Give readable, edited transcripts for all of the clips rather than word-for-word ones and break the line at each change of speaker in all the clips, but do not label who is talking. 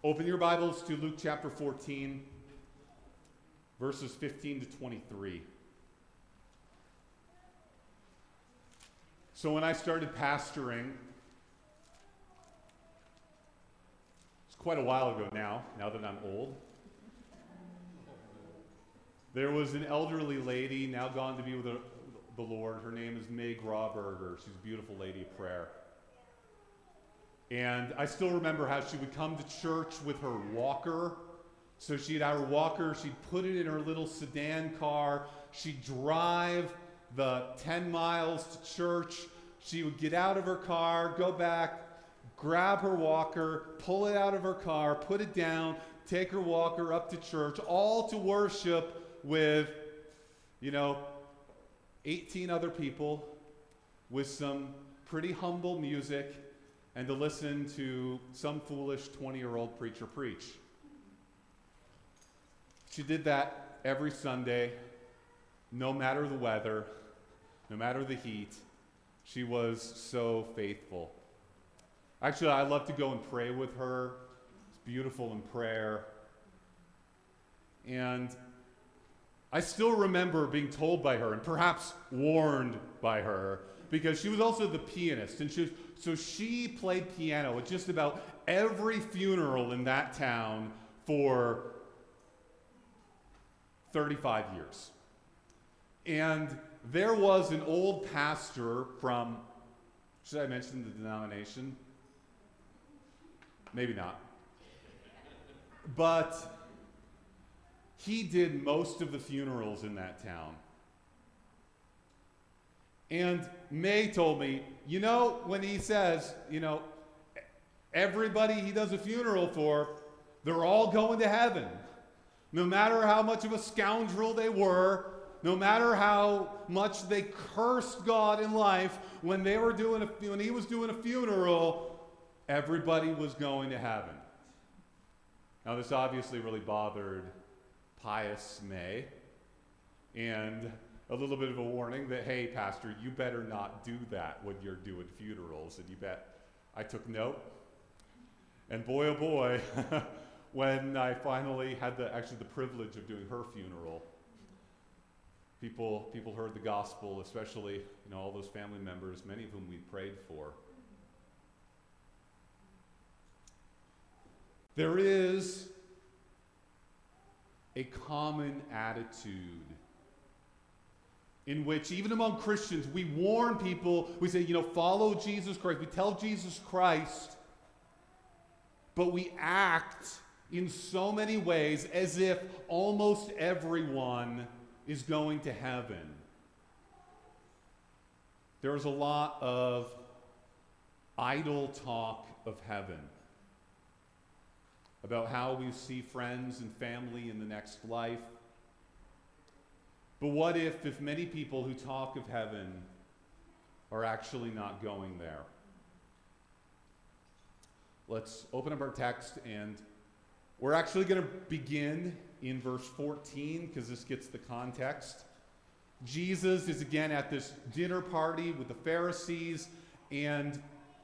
Open your Bibles to Luke chapter 14, verses 15 to 23. So when I started pastoring, it's quite a while ago now that I'm old, there was an elderly lady, now gone to be with the Lord. Her name is Meg Rawberger. She's a beautiful lady of prayer. And I still remember how she would come to church with her walker. So she'd have her walker, she'd put it in her little sedan car, she'd drive the 10 miles to church, she would get out of her car, go back, grab her walker, pull it out of her car, put it down, take her walker up to church, all to worship with, 18 other people with some pretty humble music and to listen to some foolish 20-year-old preacher preach. She did that every Sunday, no matter the weather, no matter the heat. She was so faithful. Actually, I love to go and pray with her. It's beautiful in prayer. And I still remember being told by her, and perhaps warned by her, because she was also the pianist, and she played piano at just about every funeral in that town for 35 years. And there was an old pastor from, should I mention the denomination? Maybe not. But he did most of the funerals in that town. And May told me, when he says, everybody he does a funeral for, they're all going to heaven. No matter how much of a scoundrel they were, no matter how much they cursed God in life, when he was doing a funeral, everybody was going to heaven. Now this obviously really bothered pious May, and a little bit of a warning that, hey, pastor, you better not do that when you're doing funerals. And you bet I took note. And boy, oh boy, when I finally had the privilege of doing her funeral, people heard the gospel, especially all those family members, many of whom we prayed for. There is a common attitude in which, even among Christians, we warn people, we say, follow Jesus Christ. We tell Jesus Christ, but we act in so many ways as if almost everyone is going to heaven. There's a lot of idle talk of heaven, about how we see friends and family in the next life. But what if many people who talk of heaven are actually not going there? Let's open up our text, and we're actually going to begin in verse 14 because this gets the context. Jesus is again at this dinner party with the Pharisees, and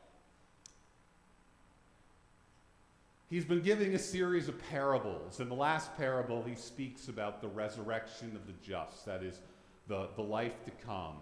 he's been giving a series of parables. In the last parable, he speaks about the resurrection of the just, that is, the life to come.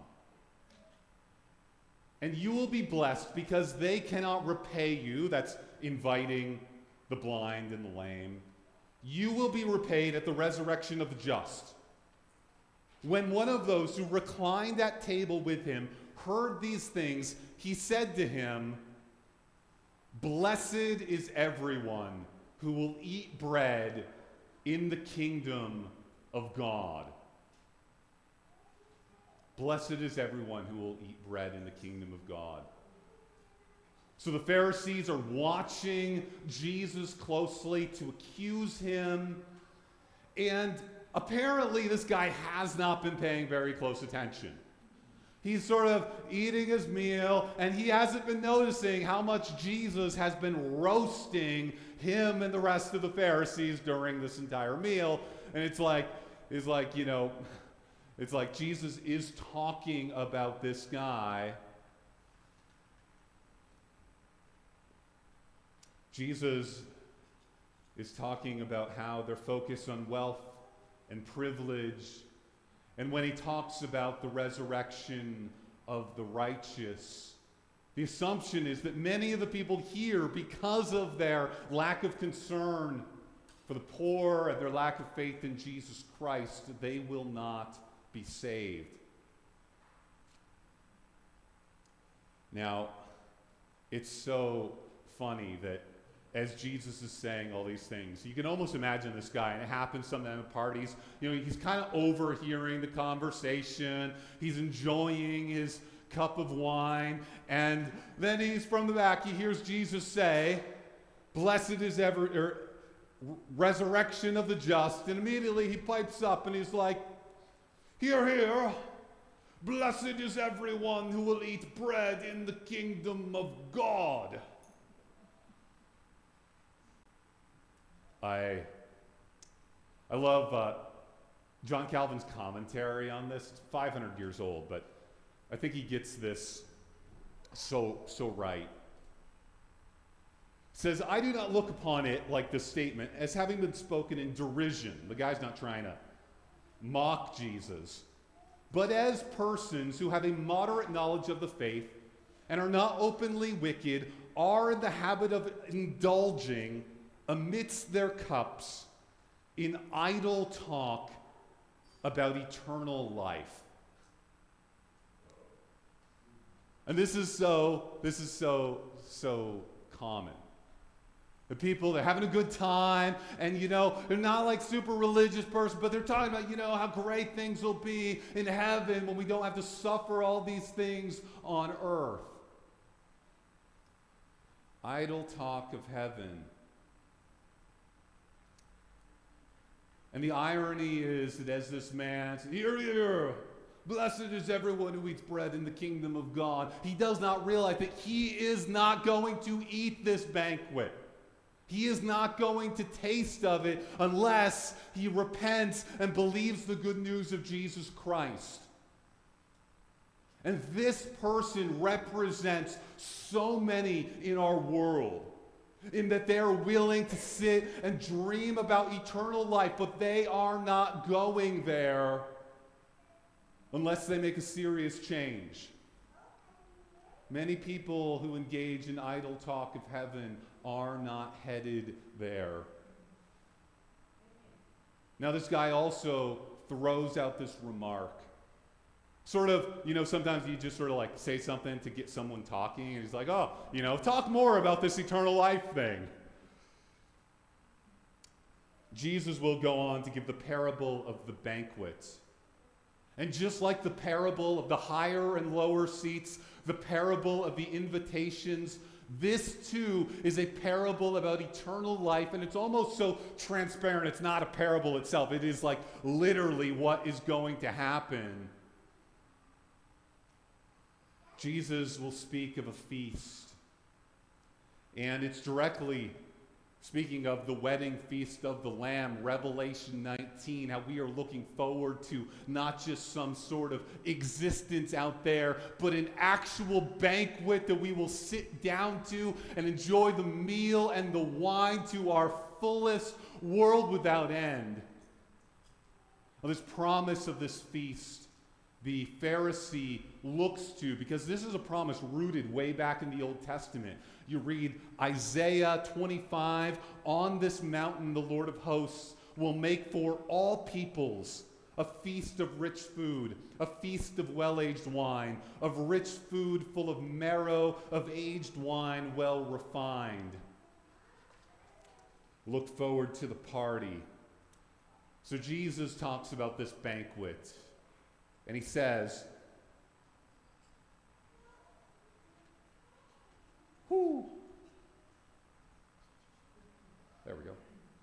And you will be blessed because they cannot repay you. That's inviting the blind and the lame. You will be repaid at the resurrection of the just. When one of those who reclined at table with him heard these things, he said to him, "Blessed is everyone who will eat bread in the kingdom of God." Blessed is everyone who will eat bread in the kingdom of God. So the Pharisees are watching Jesus closely to accuse him, and apparently this guy has not been paying very close attention. He's sort of eating his meal, and he hasn't been noticing how much Jesus has been roasting him and the rest of the Pharisees during this entire meal. And it's like Jesus is talking about this guy. Jesus is talking about how they're focused on wealth and privilege. And when he talks about the resurrection of the righteous, the assumption is that many of the people here, because of their lack of concern for the poor and their lack of faith in Jesus Christ, they will not be saved. Now, it's so funny that as Jesus is saying all these things, you can almost imagine this guy, and it happens sometimes at parties. You know, he's kind of overhearing the conversation. He's enjoying his cup of wine, and then he's from the back. He hears Jesus say, "Blessed is resurrection of the just," and immediately he pipes up and he's like, "Hear, hear! Blessed is everyone who will eat bread in the kingdom of God." I love John Calvin's commentary on this. It's 500 years old, but I think he gets this so right. It says, "I do not look upon it, like this statement, as having been spoken in derision." The guy's not trying to mock Jesus. "But as persons who have a moderate knowledge of the faith and are not openly wicked, are in the habit of indulging amidst their cups in idle talk about eternal life." And this is so common. The people, they're having a good time, and they're not like super religious person, but they're talking about, how great things will be in heaven when we don't have to suffer all these things on earth. Idle talk of heaven. And the irony is that as this man says, "Hear, hear, blessed is everyone who eats bread in the kingdom of God," he does not realize that he is not going to eat this banquet. He is not going to taste of it unless he repents and believes the good news of Jesus Christ. And this person represents so many in our world, in that they are willing to sit and dream about eternal life, but they are not going there unless they make a serious change. Many people who engage in idle talk of heaven are not headed there. Now, this guy also throws out this remark. Sort of, sometimes you just sort of like say something to get someone talking, and he's like, "Oh, talk more about this eternal life thing." Jesus will go on to give the parable of the banquets. And just like the parable of the higher and lower seats, the parable of the invitations, this too is a parable about eternal life, and it's almost so transparent. It's not a parable itself. It is like literally what is going to happen. Jesus will speak of a feast, and it's directly speaking of the wedding feast of the Lamb, Revelation 19, how we are looking forward to not just some sort of existence out there, but an actual banquet that we will sit down to and enjoy the meal and the wine to our fullest, world without end. Well, this promise of this feast, the Pharisee looks to, because this is a promise rooted way back in the Old Testament. You read Isaiah 25, "On this mountain the Lord of hosts will make for all peoples a feast of rich food, a feast of well-aged wine, of rich food full of marrow, of aged wine well refined." Look forward to the party. So Jesus talks about this banquet. And he says, "Whoo." There we go.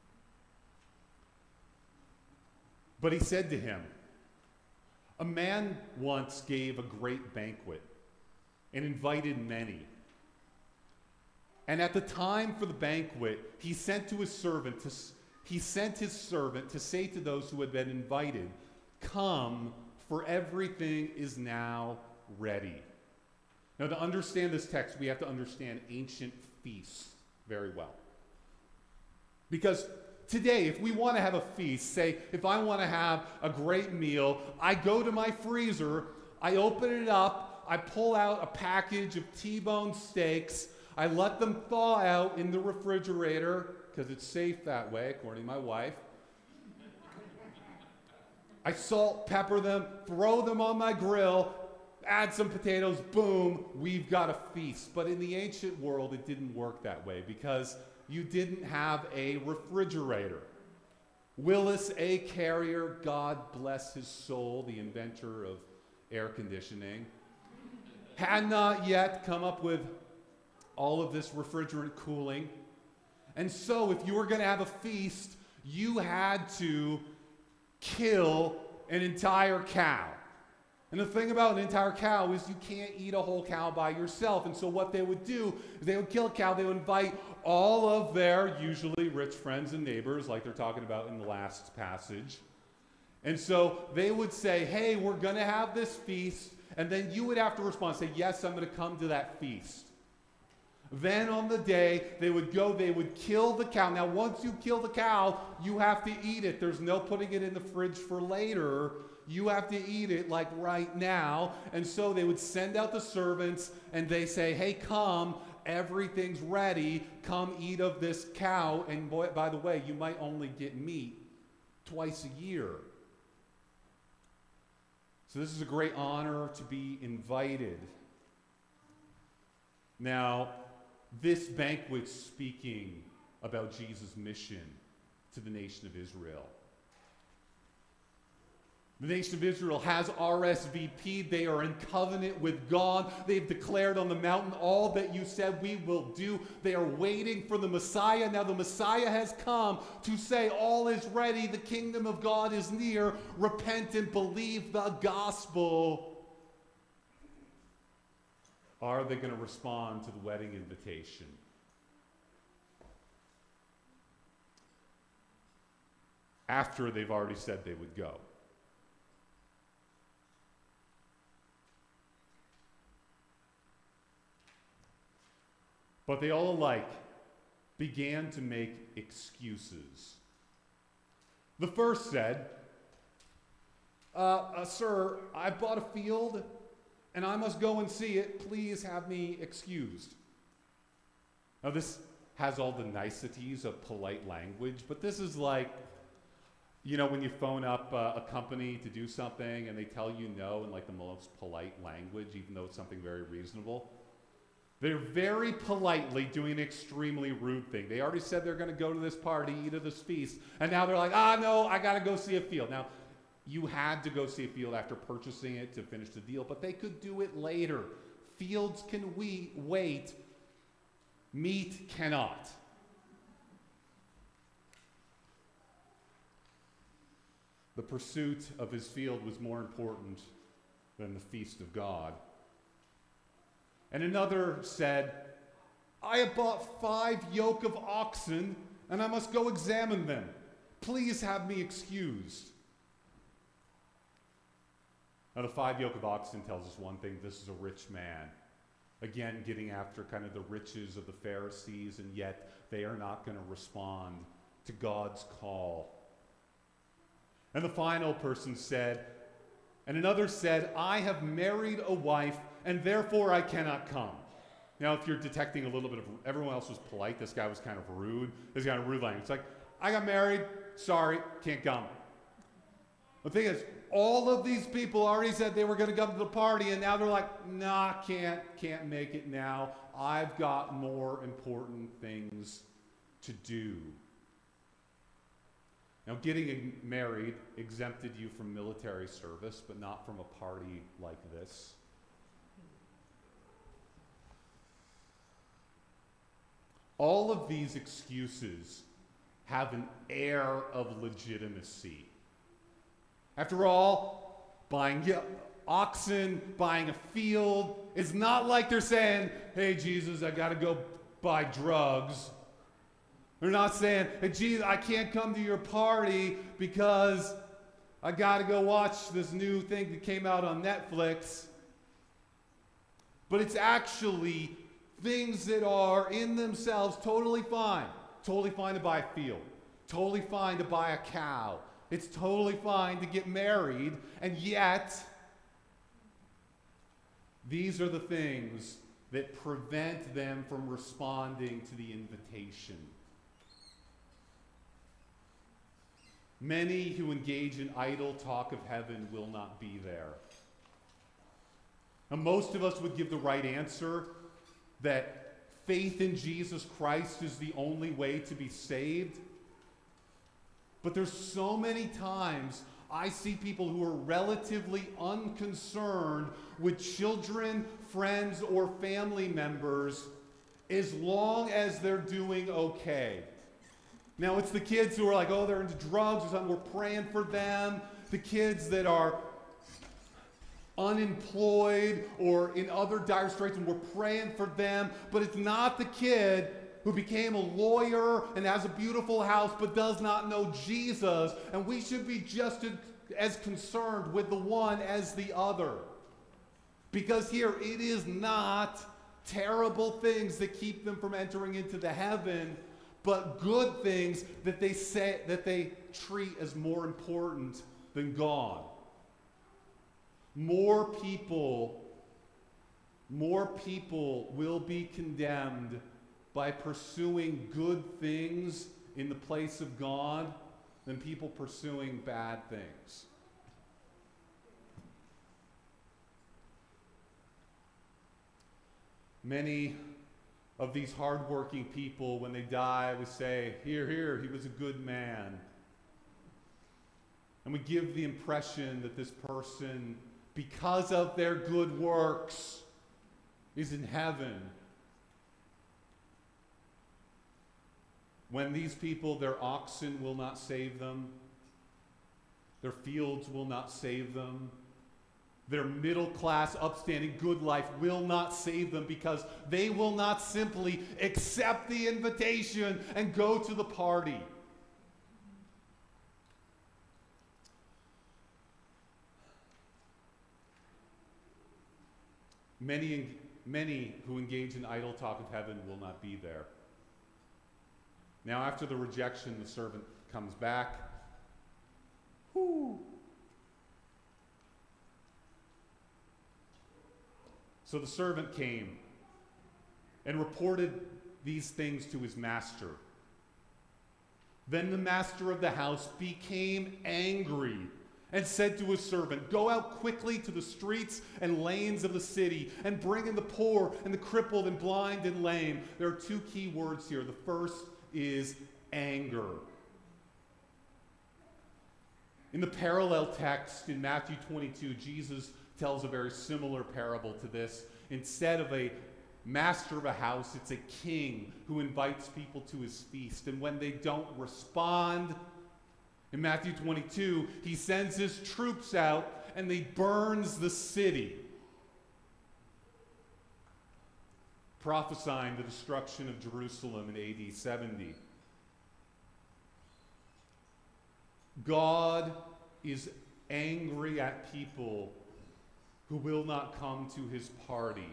But he said to him, "A man once gave a great banquet and invited many. And at the time for the banquet, he sent his servant to say to those who had been invited, 'Come, for everything is now ready.'" Now, to understand this text, we have to understand ancient feasts very well. Because today, if we want to have a feast, say, if I want to have a great meal, I go to my freezer, I open it up, I pull out a package of T-bone steaks, I let them thaw out in the refrigerator, because it's safe that way, according to my wife. I salt, pepper them, throw them on my grill, add some potatoes, boom, we've got a feast. But in the ancient world, it didn't work that way because you didn't have a refrigerator. Willis A. Carrier, God bless his soul, the inventor of air conditioning, had not yet come up with all of this refrigerant cooling. And so if you were going to have a feast, you had to kill an entire cow. And the thing about an entire cow is you can't eat a whole cow by yourself. And so what they would do is they would kill a cow. They would invite all of their usually rich friends and neighbors, like they're talking about in the last passage. And so they would say, hey, we're going to have this feast. And then you would have to respond, say, yes, I'm going to come to that feast. Then on the day, they would go, they would kill the cow. Now, once you kill the cow, you have to eat it. There's no putting it in the fridge for later. You have to eat it like right now. And so they would send out the servants and they say, hey, come, everything's ready. Come eat of this cow. And boy, by the way, you might only get meat twice a year. So this is a great honor to be invited. Now, this banquet's speaking about Jesus' mission to the nation of Israel. The nation of Israel has RSVP'd. They are in covenant with God. They've declared on the mountain all that you said we will do. They are waiting for the Messiah. Now the Messiah has come to say all is ready. The kingdom of God is near. Repent and believe the gospel. Are they going to respond to the wedding invitation? After they've already said they would go. But they all alike began to make excuses. The first said, sir, I bought a field and I must go and see it. Please have me excused. Now this has all the niceties of polite language, but this is like, you know, when you phone up a company to do something and they tell you no in like the most polite language, even though it's something very reasonable. They're very politely doing an extremely rude thing. They already said they're going to go to this party, eat at this feast, and now they're like, no, I got to go see a field. Now, you had to go see a field after purchasing it to finish the deal, but they could do it later. Fields can wait. Meat cannot. The pursuit of his field was more important than the feast of God. And another said, I have bought 5 yoke of oxen, and I must go examine them. Please have me excused. Now, the 5 yoke of oxen tells us one thing. This is a rich man. Again, getting after kind of the riches of the Pharisees, and yet they are not going to respond to God's call. And the final person said, and another said, I have married a wife, and therefore I cannot come. Now, if you're detecting a little bit of, everyone else was polite, this guy was kind of rude. This kind of rude language. It's like, I got married, sorry, can't come. The thing is, all of these people already said they were going to come to the party, and now they're like, nah, can't make it now. I've got more important things to do. Now, getting married exempted you from military service, but not from a party like this. All of these excuses have an air of legitimacy. After all, buying oxen, buying a field, it's not like they're saying, hey, Jesus, I got to go buy drugs. They're not saying, hey, Jesus, I can't come to your party because I got to go watch this new thing that came out on Netflix. But it's actually things that are in themselves totally fine. Totally fine to buy a field. Totally fine to buy a cow. It's totally fine to get married. And yet, these are the things that prevent them from responding to the invitation. Many who engage in idle talk of heaven will not be there. Now, most of us would give the right answer that faith in Jesus Christ is the only way to be saved. But there's so many times I see people who are relatively unconcerned with children, friends, or family members as long as they're doing okay. Now, it's the kids who are like, oh, they're into drugs or something, we're praying for them. The kids that are unemployed or in other dire straits, and we're praying for them. But it's not the kid who became a lawyer and has a beautiful house but does not know Jesus. And we should be just as concerned with the one as the other. Because here, it is not terrible things that keep them from entering into the heaven, but good things that they treat as more important than God. More people will be condemned by pursuing good things in the place of God than people pursuing bad things. Many of these hardworking people, when they die, we say, here, he was a good man. And we give the impression that this person, because of their good works, is in heaven. When these people, their oxen will not save them, their fields will not save them, their middle class, upstanding, good life will not save them, because they will not simply accept the invitation and go to the party. Many who engage in idle talk of heaven will not be there. Now, after the rejection, the servant comes back. Whoo! So the servant came and reported these things to his master. Then the master of the house became angry and said to his servant, "Go out quickly to the streets and lanes of the city and bring in the poor and the crippled and blind and lame." There are two key words here. The first is anger. In the parallel text in Matthew 22, Jesus tells a very similar parable to this. Instead of a master of a house, it's a king who invites people to his feast. And when they don't respond, in Matthew 22, he sends his troops out and he burns the city, prophesying the destruction of Jerusalem in AD 70. God is angry at people who will not come to his party.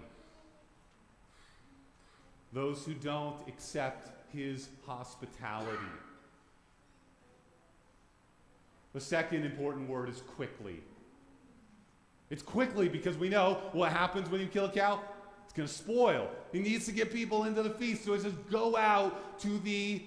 Those who don't accept his hospitality. The second important word is quickly. It's quickly because we know what happens when you kill a cow. It's going to spoil. He needs to get people into the feast. So it says, go out to the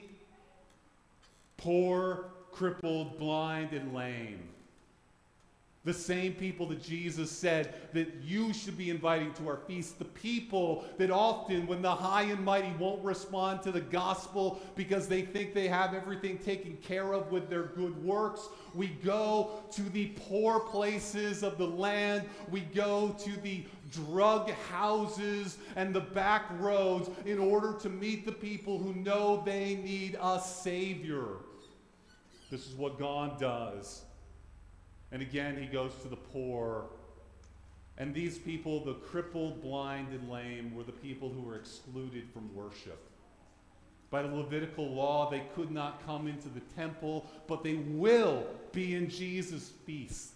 poor, crippled, blind, and lame. The same people that Jesus said that you should be inviting to our feast. The people that often, when the high and mighty won't respond to the gospel because they think they have everything taken care of with their good works, we go to the poor places of the land. We go to the drug houses and the back roads in order to meet the people who know they need a Savior. This is what God does. And again, he goes to the poor. And these people, the crippled, blind, and lame, were the people who were excluded from worship. By the Levitical law, they could not come into the temple, but they will be in Jesus' feast.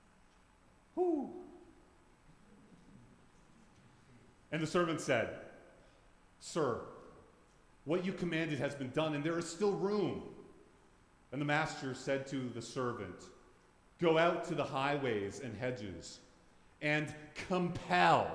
Whew. And the servant said, Sir, what you commanded has been done, and there is still room. And the master said to the servant, go out to the highways and hedges and compel.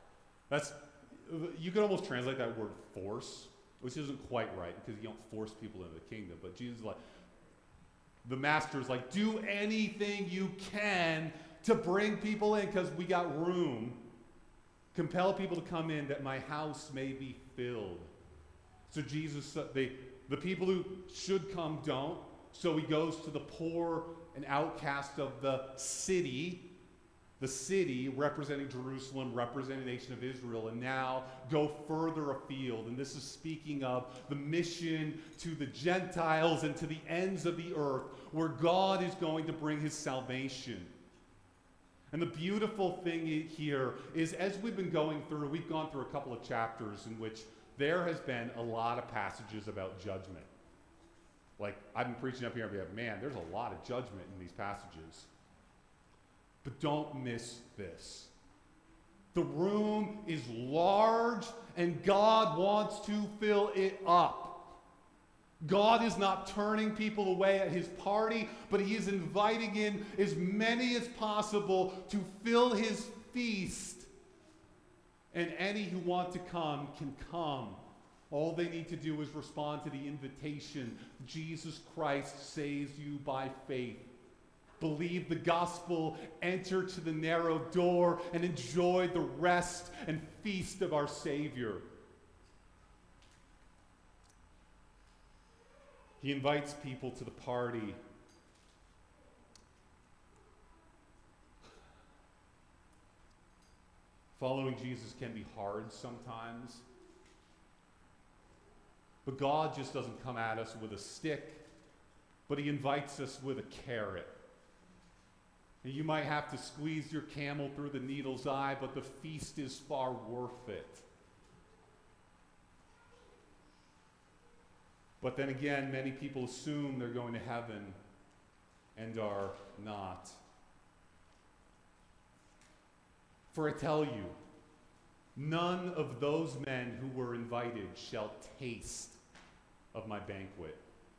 You could almost translate that word force, which isn't quite right because you don't force people into the kingdom. But Jesus is like, the master's like, do anything you can to bring people in because we got room. Compel people to come in that my house may be filled. So Jesus, the people who should come don't. So he goes to the poor and outcast of the city representing Jerusalem, representing the nation of Israel, and now go further afield. And this is speaking of the mission to the Gentiles and to the ends of the earth, where God is going to bring his salvation. And the beautiful thing here is, as we've been going through, we've gone through a couple of chapters in which there has been a lot of passages about judgment. Like, I've been preaching up here and be like, man, there's a lot of judgment in these passages. But don't miss this. The room is large, and God wants to fill it up. God is not turning people away at his party, but he is inviting in as many as possible to fill his feast. And any who want to come can come. All they need to do is respond to the invitation. Jesus Christ saves you by faith. Believe the gospel, enter to the narrow door, and enjoy the rest and feast of our Savior. He invites people to the party. Following Jesus can be hard sometimes. But God just doesn't come at us with a stick, but he invites us with a carrot. And you might have to squeeze your camel through the needle's eye, but the feast is far worth it. But then again, many people assume they're going to heaven and are not. For I tell you, none of those men who were invited shall taste of my banquet.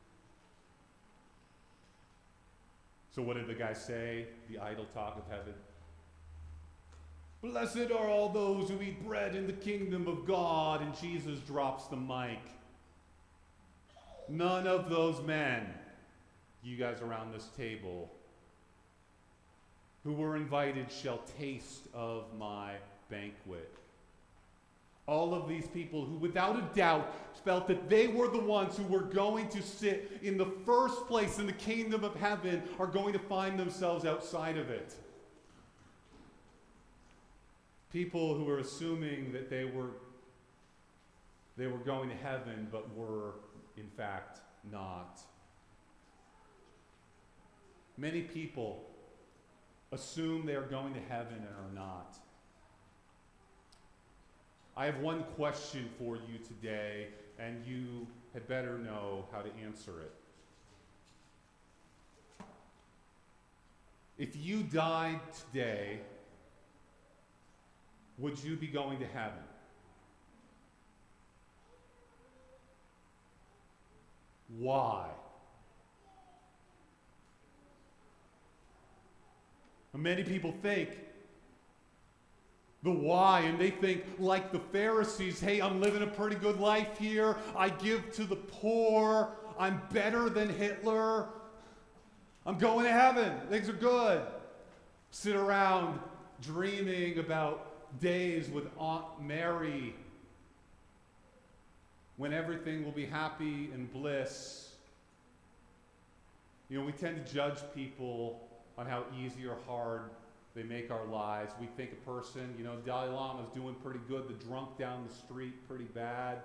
So what did the guy say? The idle talk of heaven. Blessed are all those who eat bread in the kingdom of God. And Jesus drops the mic. None of those men, you guys around this table, who were invited shall taste of my banquet. All of these people who without a doubt felt that they were the ones who were going to sit in the first place in the kingdom of heaven are going to find themselves outside of it. People who were assuming that they were going to heaven but were in fact not. Many people assume they are going to heaven and are not. I have one question for you today, and you had better know how to answer it. If you died today, would you be going to heaven? Why? Many people think the why, and they think like the Pharisees, hey, I'm living a pretty good life here. I give to the poor. I'm better than Hitler. I'm going to heaven. Things are good. Sit around dreaming about days with Aunt Mary when everything will be happy and bliss. You know, we tend to judge people on how easy or hard they make our lives. We think a person, you know, Dalai Lama's doing pretty good, the drunk down the street pretty bad.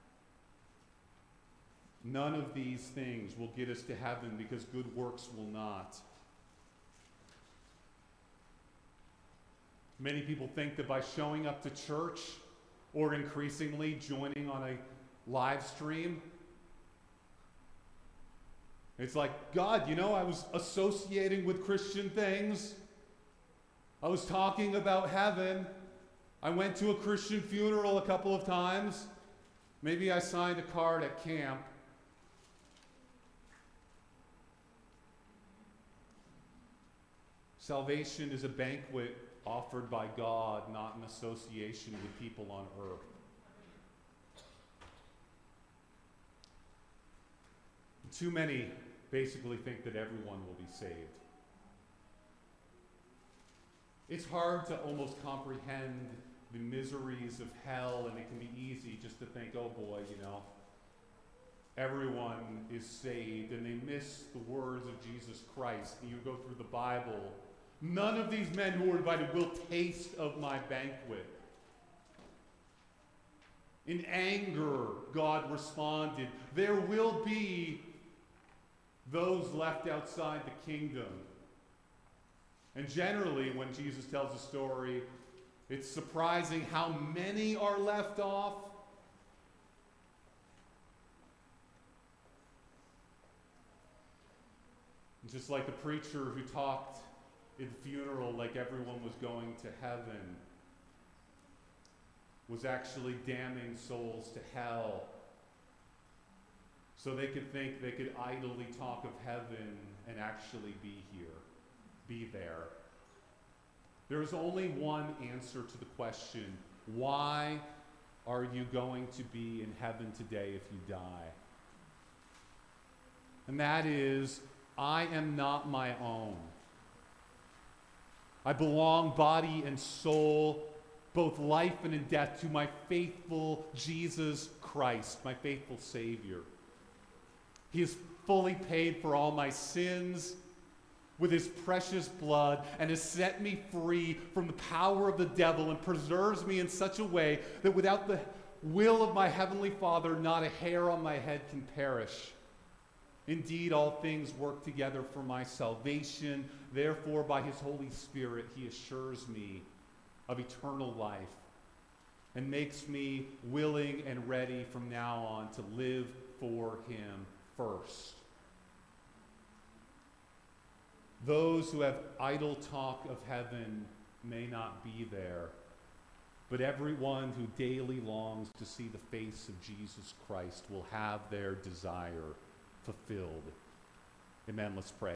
None of these things will get us to heaven because good works will not. Many people think that by showing up to church or increasingly joining on a live stream, it's like, God, you know, I was associating with Christian things. I was talking about heaven. I went to a Christian funeral a couple of times. Maybe I signed a card at camp. Salvation is a banquet offered by God, not an association with people on earth. Too many basically think that everyone will be saved. It's hard to almost comprehend the miseries of hell, and it can be easy just to think, oh boy, everyone is saved, and they miss the words of Jesus Christ. And you go through the Bible, none of these men who were invited will taste of my banquet. In anger, God responded, there will be those left outside the kingdom. And generally, when Jesus tells a story, it's surprising how many are left off. Just like the preacher who talked at the funeral like everyone was going to heaven, was actually damning souls to hell, so they could think they could idly talk of heaven and actually be here, be there. There is only one answer to the question, why are you going to be in heaven today if you die? And that is, I am not my own. I belong body and soul, both life and in death, to my faithful Jesus Christ, my faithful Savior. He has fully paid for all my sins with his precious blood and has set me free from the power of the devil and preserves me in such a way that without the will of my heavenly Father, not a hair on my head can perish. Indeed, all things work together for my salvation. Therefore, by his Holy Spirit, he assures me of eternal life and makes me willing and ready from now on to live for him first. Those who have idle talk of heaven may not be there, but everyone who daily longs to see the face of Jesus Christ will have their desire fulfilled. Amen. Let's pray.